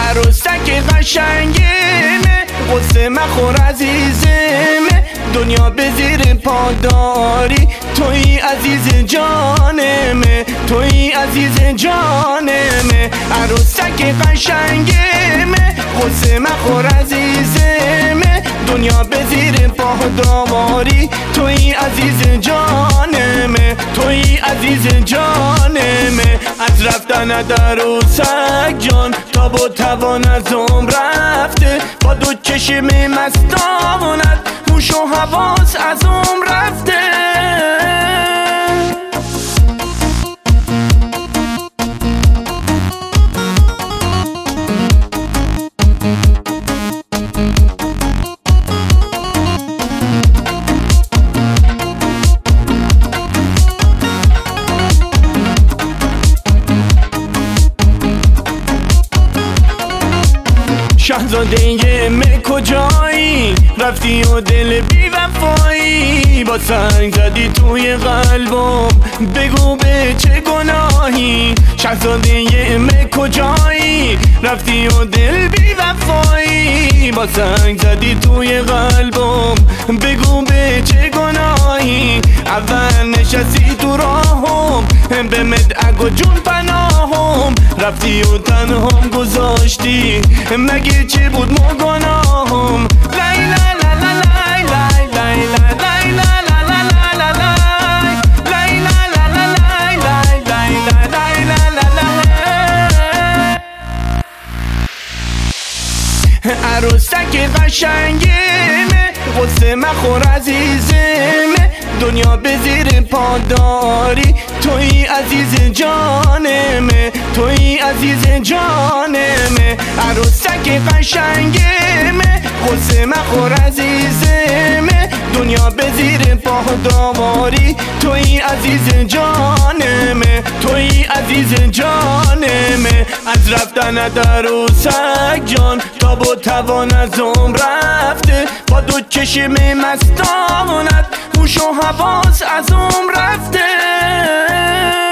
عروسک قشنگمه، قصه مخور عزیزمه، دنیا به زیر پاداری، توی عزیز جانمه، توی عزیز جانمه. عروسک قشنگمه، قصه مخور عزیزمه، دنیا به زیر پاداری، توی عزیز جانمه، توی عزیز جانمه. از رفتن در عروسک جان تاب و توان از عمر رفته، با دو چشم مستانت هوش و حواس از عمر رفته. شهزاده مه کجایی؟ رفتی و دل بی وفایی، با سنگ زدی توی قلبم، بگو به چه گناهی؟ شهزاده مه کجایی؟ رفتی و دل بی وفایی، با سنگ زدی توی قلبم، بگو به چه گناهی؟ اول نشستی تو راهم، به مدعک و جون پناهم، رفتی و تنهام گذاشتی، مگه چه بود ما گناهم؟ لای لای لای لای لای لای لای لای لای لای لای لای لای لای. عروسک قشنگمه، قصه مخور عزیزمه، دنیا به زیر پاداری، توی عزیز جانمه، توی عزیز جانمه. عروسک قشنگمه، قصه مخور عزیزمه، دنیا به زیر پاداری، توی عزیز جانمه، توی عزیز جانمه. از رفتن در عروسک جان تاب و توان از عمر رفته، با دو چشم مستانت هوش و حواس از عمر رفته.